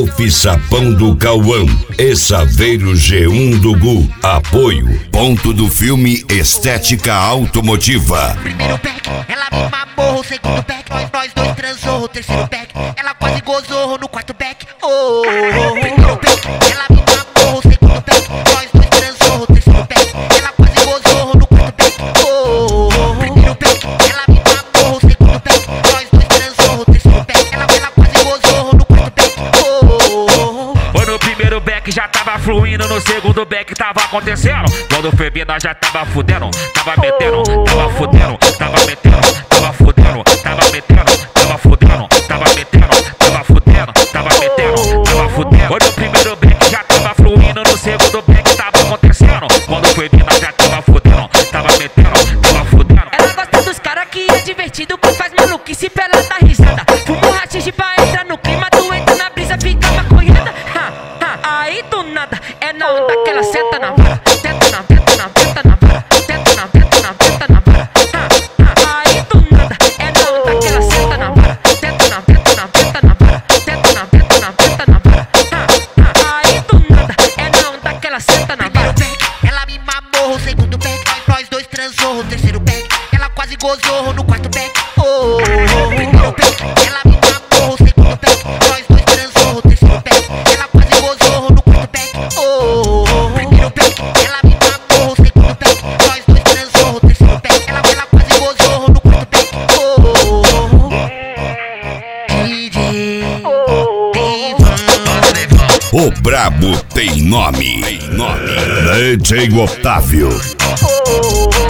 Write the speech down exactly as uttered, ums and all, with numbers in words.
Golfe Sapão do Cauã e Saveiro G um do Gu. Apoio Ponto do Filme Estética Automotiva. Primeiro pack, ela me mamou. O segundo pack, nós, nós dois transou. O terceiro pack, ela quase gozou. No quarto pack, oh, oh, oh. Primeiro pack, ela me mamou. O segundo pack, nós dois transou. O terceiro pack, ela quase gozou. No quarto pack, oh, oh, oh. Primeiro pack, ela me mamou. O segundo pack, nós dois transou. O terceiro pack, ela, ela quase gozou. No quarto pack, oh, oh, oh. Foi no primeiro back já tava fluindo, no segundo back tava acontecendo. Quando foi vir nós já tava fudendo, tava metendo, tava fudendo, tava metendo, tava fudendo, tava metendo, tava fudendo, tava metendo, tava fudendo, tava metendo, tava fudendo. Foi no primeiro back já tava fluindo, no segundo back tava acontecendo. Quando foi vir nós já tava fudendo, tava metendo, tava fudendo. Ela gosta dos caras que é divertido, que faz maluquice pra ela dar risada. Fumo rachixe pra entrar no clima, tu entra na brisa, fica maconhada. Ha, ha, aí do nada, é na onda que ela senta na vara. Tenta na, tenta na, tenta na vara. Tenta na, tenta na, tenta na vara. Ha, ha, aí do nada, é na onda que ela senta na vara. Tenta na, tenta na, tenta na vara. Tenta na, tenta na, tenta na vara. Ha, ha, aí do nada, é na onda que ela senta na vara. Primeiro pack, ela me mamou. O segundo pack, nós, nós dois transou. O terceiro pack, ela quase gozou. No quarto pack, oh, oh, oh. Primeiro pack, ela me mamou. O segundo pack, nós dois transou. O terceiro pack, ela quase gozou. No quarto pack, oh, oh, oh. Primeiro pack, ela me mamou. O segundo pack, nós dois transou. O terceiro pack, ela, ela quase gozou. No quarto pack, oh, oh, oh. D J O brabo tem nome. Tem nome. D J Otávio. Oh, oh, oh.